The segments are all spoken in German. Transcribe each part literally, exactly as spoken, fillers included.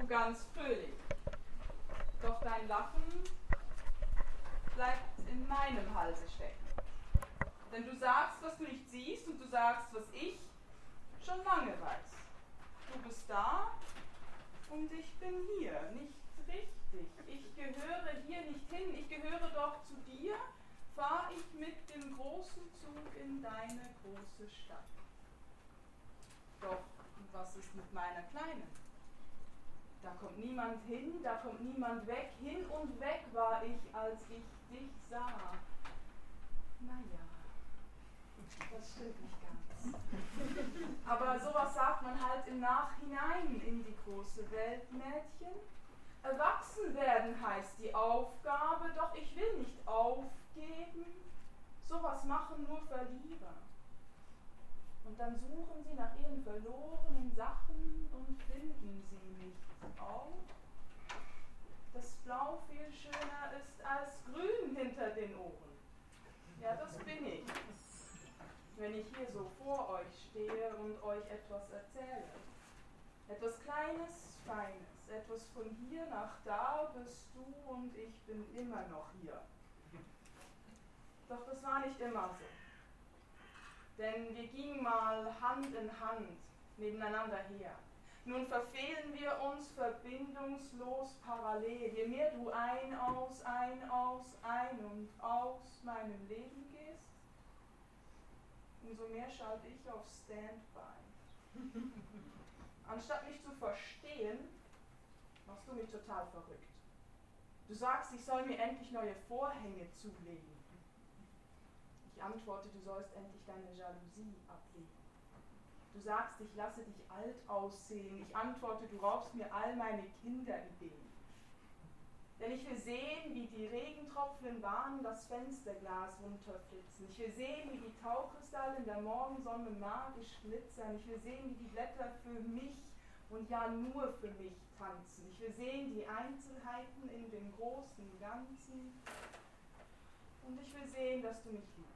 du ganz fröhlich. Doch dein Lachen bleibt in meinem Halse stecken. Denn du sagst, was du nicht siehst, und du sagst, was ich schon lange weiß. Du bist da und ich bin hier, nicht richtig. Ich gehöre hier nicht hin, ich gehöre doch zu dir, fahr ich mit dem großen Zug in deine große Stadt. Doch was ist mit meiner Kleinen? Da kommt niemand hin, da kommt niemand weg, hin und weg war ich, als ich dich sah. Naja, das stimmt nicht ganz. Aber sowas sagt man halt im Nachhinein in die große Welt, Mädchen. Erwachsen werden heißt die Aufgabe, doch ich will nicht aufgeben. Sowas machen nur Verlierer. Und dann suchen sie nach ihren verlorenen Sachen und finden sie nicht auf. Dass Blau viel schöner ist als Grün hinter den Ohren. Ja, das bin ich. Wenn ich hier so vor euch stehe und euch etwas erzähle. Etwas Kleines, Feines, etwas von hier nach da bist du und ich bin immer noch hier. Doch das war nicht immer so. Denn wir gingen mal Hand in Hand nebeneinander her. Nun verfehlen wir uns verbindungslos parallel. Je mehr du ein, aus, ein, aus, ein und aus meinem Leben gehst, umso mehr schalte ich auf Standby. Anstatt mich zu verstehen, machst du mich total verrückt. Du sagst, ich soll mir endlich neue Vorhänge zulegen. Ich antworte, du sollst endlich deine Jalousie ablegen. Du sagst, ich lasse dich alt aussehen. Ich antworte, du raubst mir all meine Kinderideen. Denn ich will sehen, wie die Regentropfen in Bahnen das Fensterglas runterflitzen. Ich will sehen, wie die Tauchkristalle in der Morgensonne magisch glitzern. Ich will sehen, wie die Blätter für mich und ja nur für mich tanzen. Ich will sehen die Einzelheiten in dem großen Ganzen. Und ich will sehen, dass du mich liebst.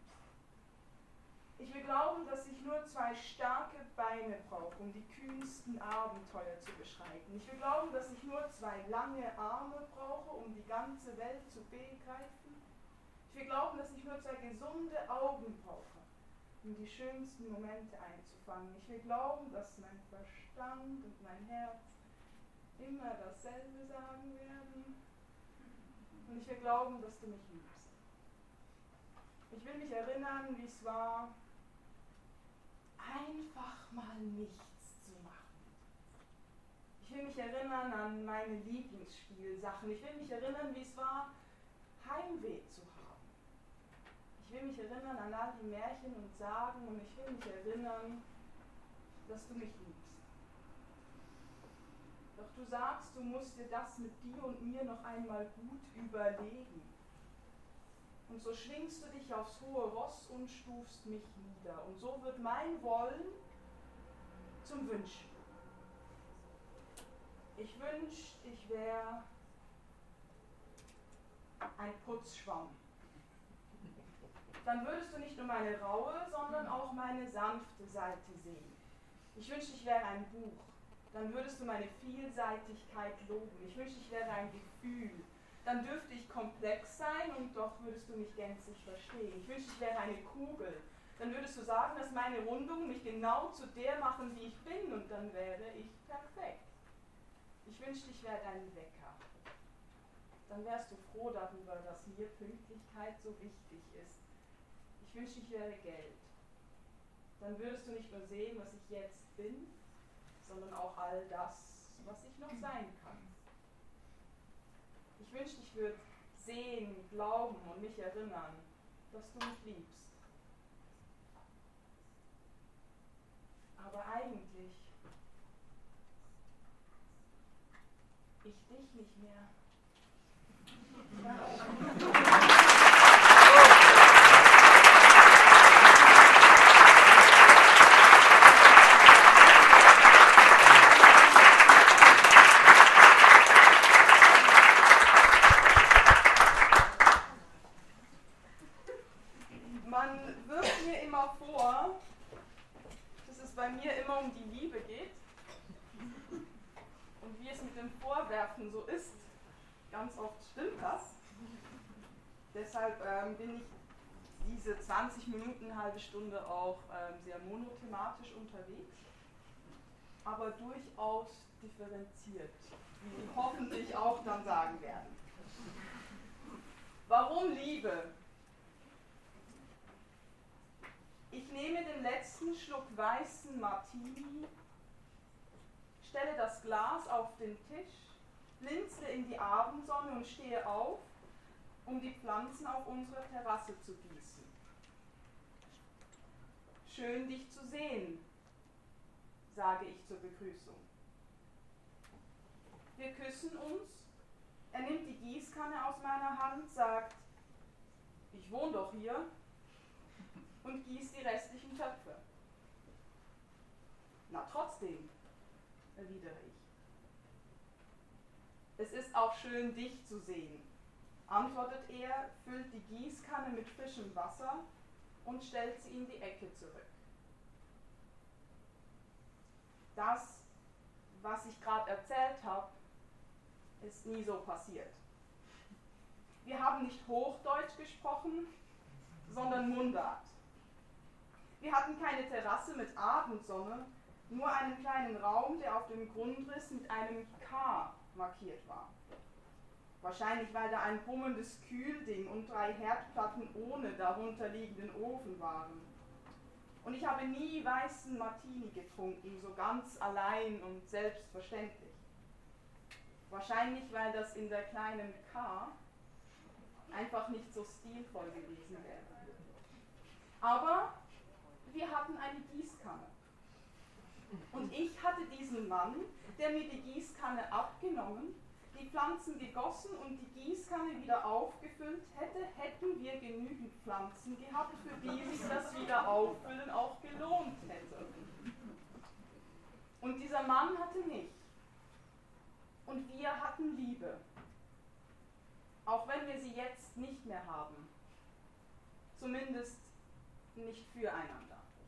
Ich will glauben, dass ich nur zwei starke Beine brauche, um die kühnsten Abenteuer zu beschreiten. Ich will glauben, dass ich nur zwei lange Arme brauche, um die ganze Welt zu begreifen. Ich will glauben, dass ich nur zwei gesunde Augen brauche, um die schönsten Momente einzufangen. Ich will glauben, dass mein Verstand und mein Herz immer dasselbe sagen werden. Und ich will glauben, dass du mich liebst. Ich will mich erinnern, wie es war, einfach mal nichts zu machen. Ich will mich erinnern an meine Lieblingsspielsachen. Ich will mich erinnern, wie es war, Heimweh zu haben. Ich will mich erinnern an all die Märchen und Sagen und ich will mich erinnern, dass du mich liebst. Doch du sagst, du musst dir das mit dir und mir noch einmal gut überlegen. Und so schwingst du dich aufs hohe Ross und stufst mich nieder. Und so wird mein Wollen zum Wünschen. Ich wünsch, ich wäre ein Putzschwamm. Dann würdest du nicht nur meine raue, sondern auch meine sanfte Seite sehen. Ich wünschte, ich wäre ein Buch. Dann würdest du meine Vielseitigkeit loben. Ich wünschte, ich wäre ein Gefühl. Dann dürfte ich komplex sein und doch würdest du mich gänzlich verstehen. Ich wünschte, ich wäre eine Kugel. Dann würdest du sagen, dass meine Rundungen mich genau zu der machen, wie ich bin, und dann wäre ich perfekt. Ich wünschte, ich wäre dein Wecker. Dann wärst du froh darüber, dass mir Pünktlichkeit so wichtig ist. Ich wünschte, ich wäre Geld. Dann würdest du nicht nur sehen, was ich jetzt bin, sondern auch all das, was ich noch sein kann. Ich wünschte, ich würde sehen, glauben und mich erinnern, dass du mich liebst. Aber eigentlich ich dich nicht mehr. Man wirft mir immer vor, dass es bei mir immer um die Liebe geht und wie es mit Studien vorwerfen, so ist. Ganz oft stimmt das. Deshalb ähm, bin ich diese zwanzig Minuten, halbe Stunde auch ähm, sehr monothematisch unterwegs, aber durchaus differenziert, wie Sie hoffentlich auch dann sagen werden. Warum Liebe? Ich nehme den letzten Schluck weißen Martini, stelle das Glas auf den Tisch, blinzle in die Abendsonne und stehe auf, um die Pflanzen auf unserer Terrasse zu gießen. Schön, dich zu sehen, sage ich zur Begrüßung. Wir küssen uns, er nimmt die Gießkanne aus meiner Hand, sagt, ich wohne doch hier, und gießt die restlichen Töpfe. Na trotzdem, erwidere ich. Es ist auch schön, dich zu sehen, antwortet er, füllt die Gießkanne mit frischem Wasser und stellt sie in die Ecke zurück. Das, was ich gerade erzählt habe, ist nie so passiert. Wir haben nicht Hochdeutsch gesprochen, sondern Mundart. Wir hatten keine Terrasse mit Abendsonne, nur einen kleinen Raum, der auf dem Grundriss mit einem K markiert war. Wahrscheinlich, weil da ein brummendes Kühlding und drei Herdplatten ohne darunterliegenden Ofen waren. Und ich habe nie weißen Martini getrunken, so ganz allein und selbstverständlich. Wahrscheinlich, weil das in der kleinen K einfach nicht so stilvoll gewesen wäre. Aber wir hatten eine Gießkanne. Und ich hatte diesen Mann, der mir die Gießkanne abgenommen, die Pflanzen gegossen und die Gießkanne wieder aufgefüllt hätte, hätten wir genügend Pflanzen gehabt, für die sich das Wiederauffüllen auch gelohnt hätte. Und dieser Mann hatte mich. Und wir hatten Liebe. Auch wenn wir sie jetzt nicht mehr haben. Zumindest nicht füreinander.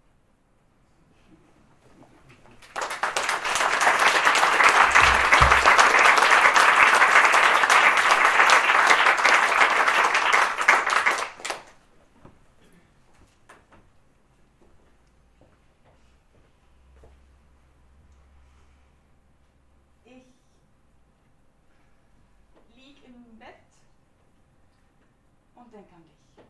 Denk an dich.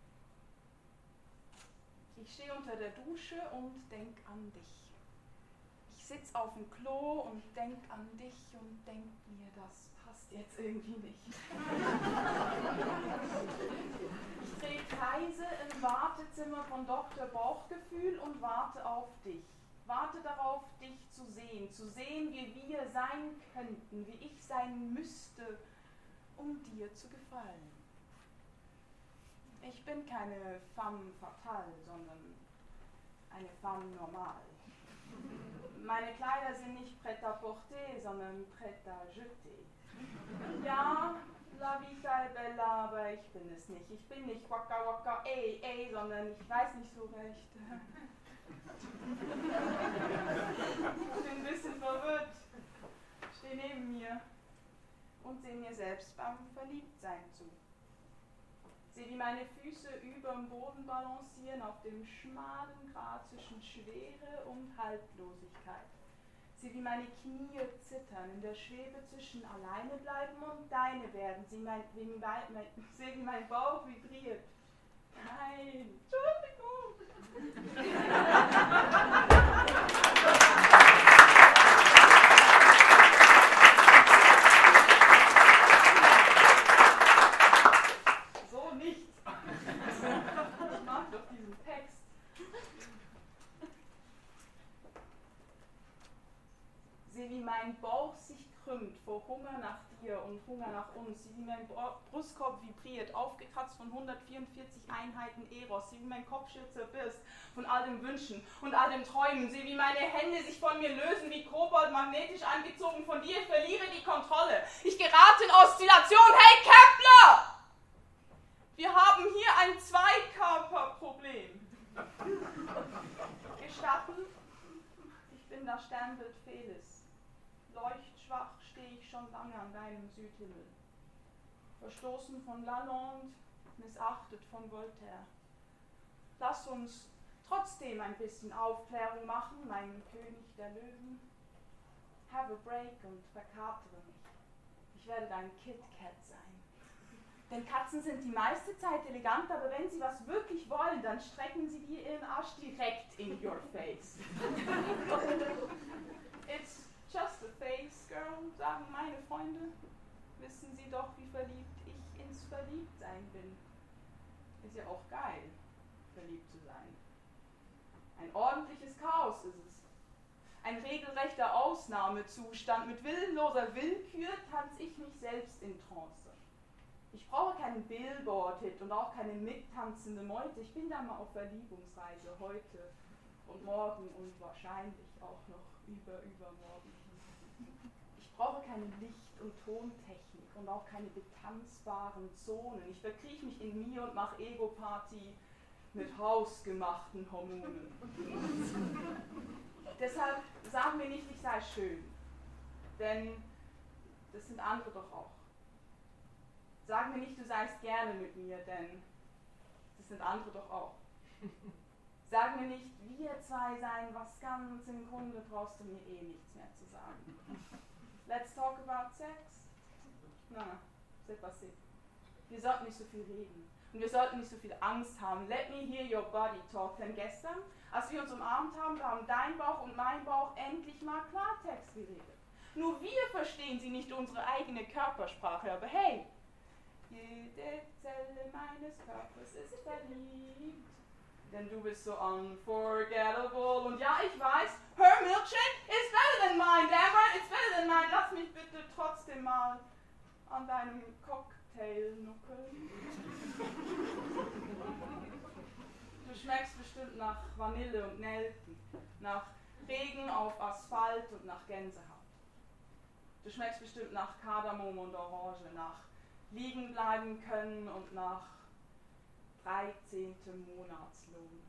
Ich stehe unter der Dusche und denk an dich. Ich sitze auf dem Klo und denk an dich und denk mir, das passt jetzt irgendwie nicht. Ich drehe Kreise im Wartezimmer von Doktor Bauchgefühl und warte auf dich. Warte darauf, dich zu sehen, zu sehen, wie wir sein könnten, wie ich sein müsste, um dir zu gefallen. Ich bin keine femme fatale, sondern eine femme normale. Meine Kleider sind nicht prêt-à-porter, sondern prêt-à-jeter. Ja, la vita è bella, aber ich bin es nicht. Ich bin nicht waka waka ey ey, sondern ich weiß nicht so recht. Ich bin ein bisschen verwirrt. Stehe neben mir und sehe mir selbst beim Verliebtsein zu. Sehe, wie meine Füße über dem Boden balancieren auf dem schmalen Grat zwischen Schwere und Haltlosigkeit. Sehe, wie meine Knie zittern in der Schwebe zwischen alleine bleiben und deine werden. Sehe, mein, wie mein, mein, sehe, wie mein Bauch vibriert. Nein, Entschuldigung. Mein Bauch sich krümmt vor Hunger nach dir und Hunger nach uns, wie mein Brustkorb vibriert, aufgekratzt von hundertvierundvierzig Einheiten Eros, wie mein Kopfschild zerbirst von all den Wünschen und all den Träumen, sieh, wie meine Hände sich von mir lösen, wie Kobold magnetisch angezogen von dir, ich verliere die Kontrolle. Ich gerate in Oszillation. Hey Kepler! Wir haben hier ein Zweikörperproblem. Gestatten, ich bin das Sternbild Felis. Leuchtschwach stehe ich schon lange an deinem Südhimmel. Verstoßen von Lalonde, missachtet von Voltaire. Lass uns trotzdem ein bisschen Aufklärung machen, mein König der Löwen. Have a break und verkapere mich. Ich werde dein Kit-Kat sein. Denn Katzen sind die meiste Zeit elegant, aber wenn sie was wirklich wollen, dann strecken sie dir ihren Arsch direkt in your face. It's just a face, girl, sagen meine Freunde. Wissen sie doch, wie verliebt ich ins Verliebtsein bin. Ist ja auch geil, verliebt zu sein. Ein ordentliches Chaos ist es. Ein regelrechter Ausnahmezustand. Mit willenloser Willkür tanze ich mich selbst in Trance. Ich brauche keinen Billboard-Hit und auch keine mittanzende Meute. Ich bin da mal auf Verliebungsreise heute und morgen und wahrscheinlich auch noch über übermorgen. Ich brauche keine Licht- und Tontechnik und auch keine betanzbaren Zonen. Ich verkrieche mich in mir und mache Ego-Party mit hausgemachten Hormonen. Deshalb sagen wir nicht, ich sei schön, denn das sind andere doch auch. Sag mir nicht, du seist gerne mit mir, denn das sind andere doch auch. Sag mir nicht, wir zwei seien was ganz im Grunde, brauchst du mir eh nichts mehr zu sagen. Let's talk about sex? Na, c'est passé. Wir sollten nicht so viel reden und wir sollten nicht so viel Angst haben. Let me hear your body talk, denn gestern, als wir uns umarmt haben, da haben dein Bauch und mein Bauch endlich mal Klartext geredet. Nur wir verstehen sie nicht unsere eigene Körpersprache, aber hey, jede Zelle meines Körpers ist verliebt, denn du bist so unforgettable. Und ja, ich weiß, her milkshake is better than mine, damn right, it's better than mine. Lass mich bitte trotzdem mal an deinem Cocktail nuckeln. Du schmeckst bestimmt nach Vanille und Nelken, nach Regen auf Asphalt und nach Gänsehaut. Du schmeckst bestimmt nach Kardamom und Orange, nach liegen bleiben können und nach dreizehnten Monatslohn.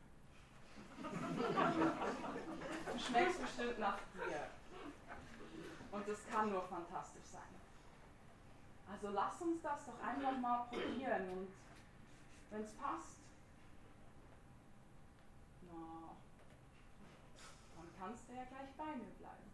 Du schmeckst bestimmt nach dir. Und das kann nur fantastisch sein. Also lass uns das doch einfach mal probieren und wenn es passt, na, dann kannst du ja gleich bei mir bleiben.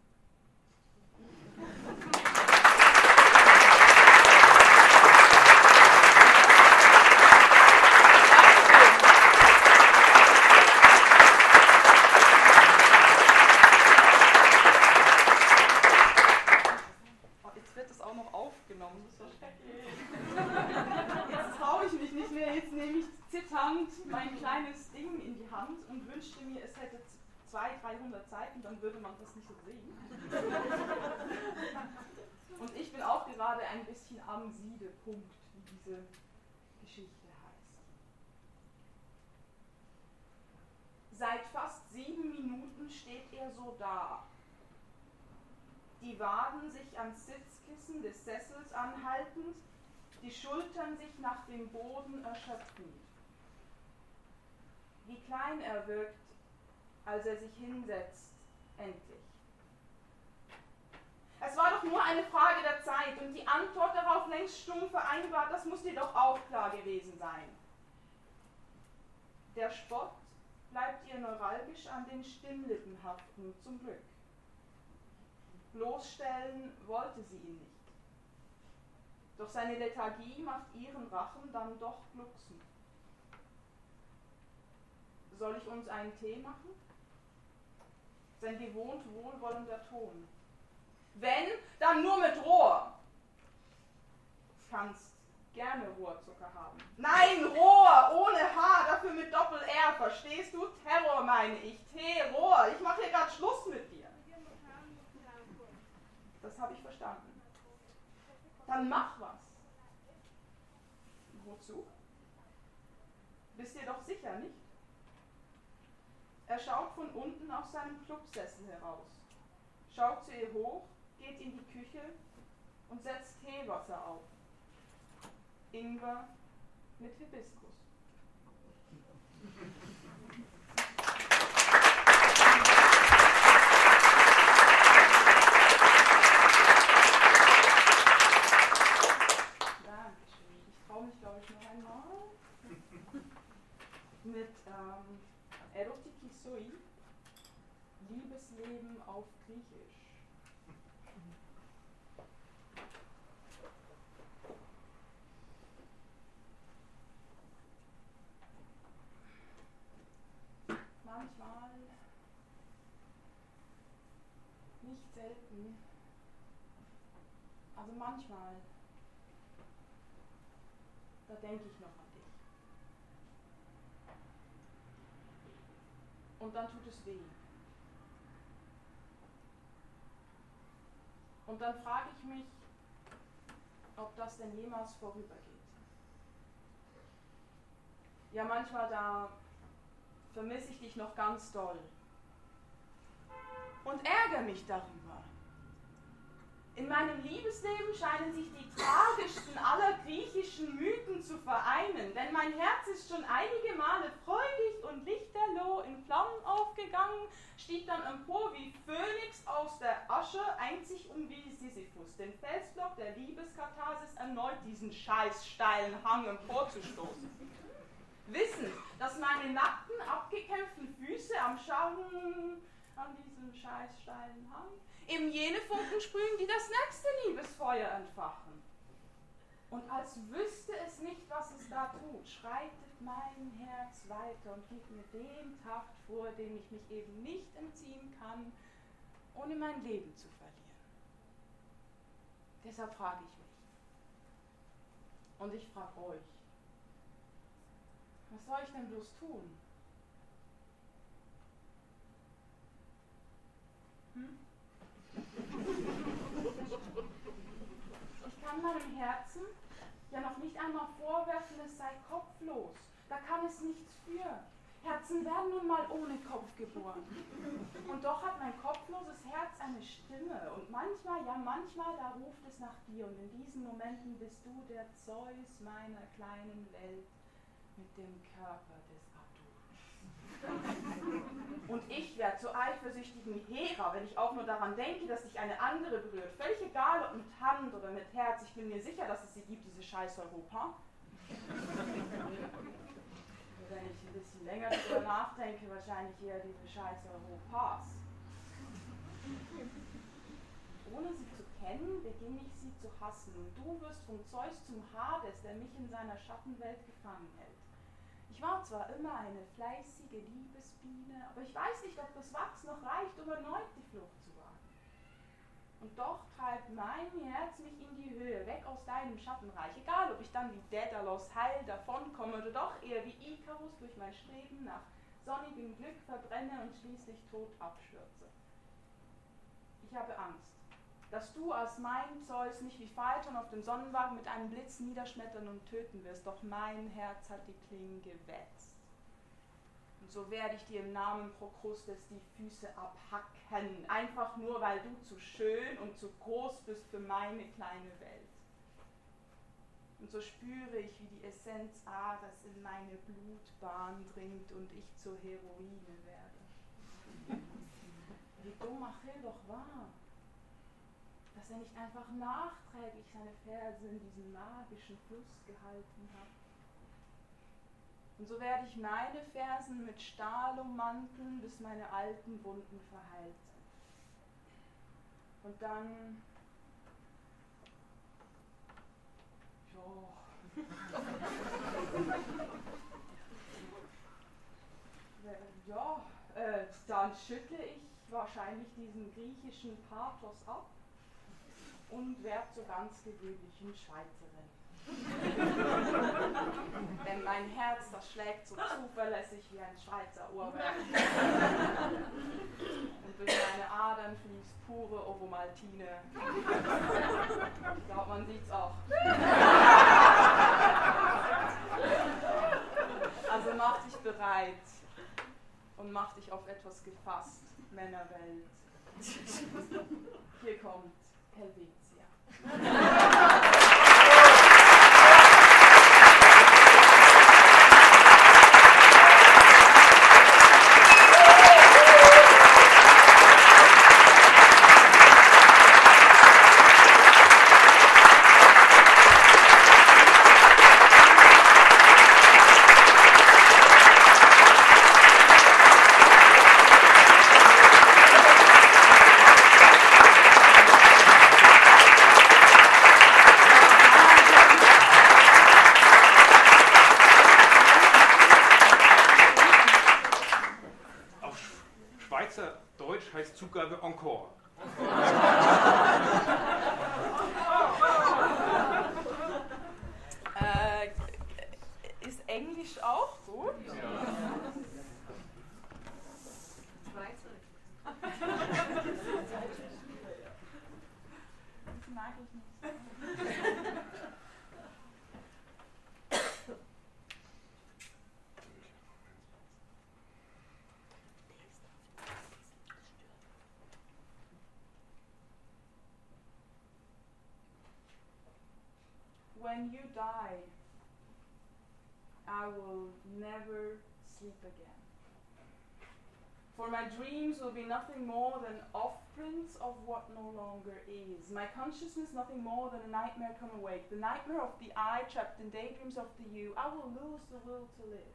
Mein kleines Ding in die Hand und wünschte mir, es hätte zweihundert, dreihundert Seiten, dann würde man das nicht so sehen. Und ich bin auch gerade ein bisschen am Siedepunkt, wie diese Geschichte heißt. Seit fast sieben Minuten steht er so da. Die Waden sich ans Sitzkissen des Sessels anhaltend, die Schultern sich nach dem Boden erschöpfend. Wie klein er wirkt, als er sich hinsetzt, endlich. Es war doch nur eine Frage der Zeit und die Antwort darauf längst stumm vereinbart, das muss dir doch auch klar gewesen sein. Der Spott bleibt ihr neuralgisch an den Stimmlippen haften, zum Glück. Bloßstellen wollte sie ihn nicht. Doch seine Lethargie macht ihren Rachen dann doch glucksen. Soll ich uns einen Tee machen? Sein gewohnt wohlwollender Ton. Wenn, dann nur mit Rohr. Kannst gerne Rohrzucker haben. Nein, Rohr, ohne H, dafür mit Doppel-R, verstehst du? Terror meine ich, Tee, Rohr. Ich mache hier gerade Schluss mit dir. Das habe ich verstanden. Dann mach was. Wozu? Bist dir doch sicher, nicht? Er schaut von unten aus seinem Clubsessel heraus, schaut zu ihr hoch, geht in die Küche und setzt Teewasser auf. Ingwer mit Hibiskus. Namen auf Griechisch? Manchmal, nicht selten, also manchmal, da denke ich noch an dich. Und dann tut es weh. Und dann frage ich mich, ob das denn jemals vorübergeht. Ja, manchmal da vermisse ich dich noch ganz doll und ärgere mich darüber. In meinem Liebesleben scheinen sich die tragischsten aller griechischen Mythen zu vereinen, denn mein Herz ist schon einige Male freudig und lichterloh in Flammen aufgegangen, stieg dann empor wie Phönix aus der Asche, einzig um wie Sisyphus, den Felsblock der Liebeskatharsis erneut diesen scheiß steilen Hang emporzustoßen. Wissend, dass meine nackten, abgekämpften Füße am Schauen an diesem scheiß steilen Hang eben jene Funken sprühen, die das nächste Liebesfeuer entfachen. Und als wüsste es nicht, was es da tut, schreitet mein Herz weiter und gibt mir den Takt vor, dem ich mich eben nicht entziehen kann, ohne mein Leben zu verlieren. Deshalb frage ich mich. Und ich frage euch. Was soll ich denn bloß tun? Hm? Ich kann meinem Herzen ja noch nicht einmal vorwerfen, es sei kopflos. Da kann es nichts für. Herzen werden nun mal ohne Kopf geboren. Und doch hat mein kopfloses Herz eine Stimme. Und manchmal, ja manchmal, da ruft es nach dir. Und in diesen Momenten bist du der Zeus meiner kleinen Welt. Mit dem Körper des Adonis. Und ich werde zur eifersüchtigen Hera, wenn ich auch nur daran denke, dass dich eine andere berührt. Völlig egal, ob mit Hand oder mit Herz. Ich bin mir sicher, dass es sie gibt, diese scheiß Europa. Wenn ich ein bisschen länger darüber nachdenke, wahrscheinlich eher diese scheiß Europas. Ohne sie zu kennen, beginne ich sie zu hassen. Und du wirst vom Zeus zum Hades, der mich in seiner Schattenwelt gefangen hält. Ich war zwar immer eine fleißige Liebesbiene, aber ich weiß nicht, ob das Wachs noch reicht, um erneut die Flucht zu wagen. Und doch treibt mein Herz mich in die Höhe, weg aus deinem Schattenreich. Egal, ob ich dann wie Daedalus heil davonkomme oder doch eher wie Ikarus durch mein Streben nach sonnigem Glück verbrenne und schließlich tot abstürze. Ich habe Angst, dass du als mein Zeus mich wie Phaeton auf dem Sonnenwagen mit einem Blitz niederschmettern und töten wirst, doch mein Herz hat die Klingen gewetzt. Und so werde ich dir im Namen Prokrustes die Füße abhacken, einfach nur, weil du zu schön und zu groß bist für meine kleine Welt. Und so spüre ich, wie die Essenz Ares in meine Blutbahn dringt und ich zur Heroine werde. Wie dumm Achill doch war, dass er nicht einfach nachträglich seine Ferse in diesen magischen Fluss gehalten hat. Und so werde ich meine Fersen mit Stahl ummanteln, bis meine alten Wunden verheilt sind. Und dann, ja, ja äh, dann schüttle ich wahrscheinlich diesen griechischen Pathos ab und werde zur ganz gewöhnlichen Schweizerin. Denn mein Herz, das schlägt so zuverlässig wie ein Schweizer Uhrwerk. Und durch meine Adern fließt pure Ovomaltine. Ich glaube, man sieht's auch. Also mach dich bereit und mach dich auf etwas gefasst, Männerwelt. Hier kommt Helvetia. When you die, I will never sleep again. For my dreams will be nothing more than offprints of what no longer is. My consciousness nothing more than a nightmare come awake. The nightmare of the I trapped in daydreams of the you. I will lose the will to live.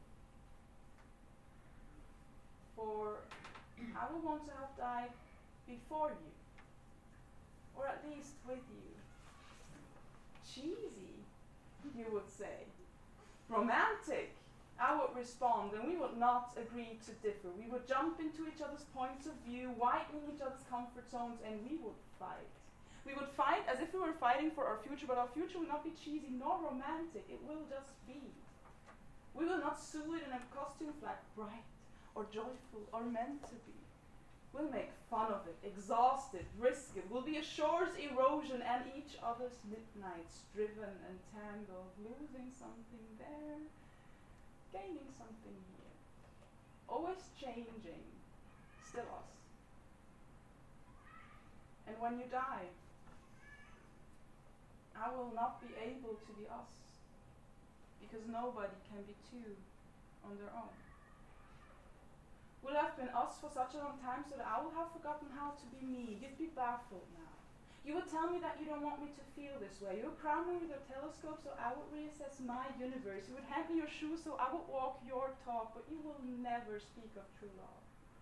For I will want to have died before you. Or at least with you. Cheesy, you would say. Romantic, I would respond, and we would not agree to differ. We would jump into each other's points of view, whitening each other's comfort zones, and we would fight. We would fight as if we were fighting for our future, but our future will not be cheesy nor romantic. It will just be. We will not sue it in a costume flag, bright or joyful or meant to be. We'll make fun of it, exhaust it, risk it. We'll be a shore's erosion and each other's midnights, driven and tangled, losing something there, gaining something here. Always changing, still us. And when you die, I will not be able to be us, because nobody can be two on their own. Will have been us for such a long time so that I will have forgotten how to be me. You'd be baffled now. You would tell me that you don't want me to feel this way. You would crown me with a telescope so I would reassess my universe. You would hand me your shoes so I would walk your talk, but you will never speak of true love.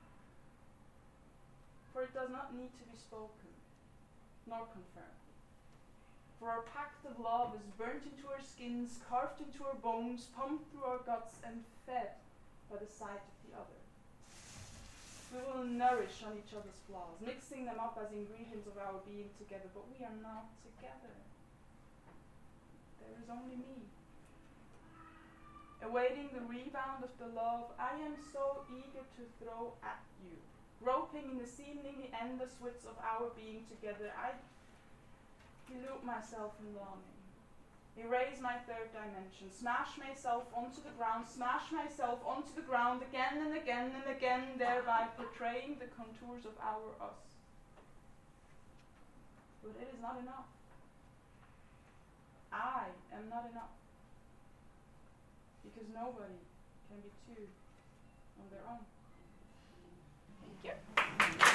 For it does not need to be spoken, nor confirmed. For our pact of love is burnt into our skins, carved into our bones, pumped through our guts, and fed by the sight of the other. We will nourish on each other's flaws, mixing them up as ingredients of our being together, but we are not together. There is only me. Awaiting the rebound of the love I am so eager to throw at you. Groping in the seemingly endless widths of our being together, I elude myself in longing. Erase my third dimension, smash myself onto the ground, smash myself onto the ground again and again and again, thereby portraying the contours of our us. But it is not enough. I am not enough. Because nobody can be two on their own. Thank you.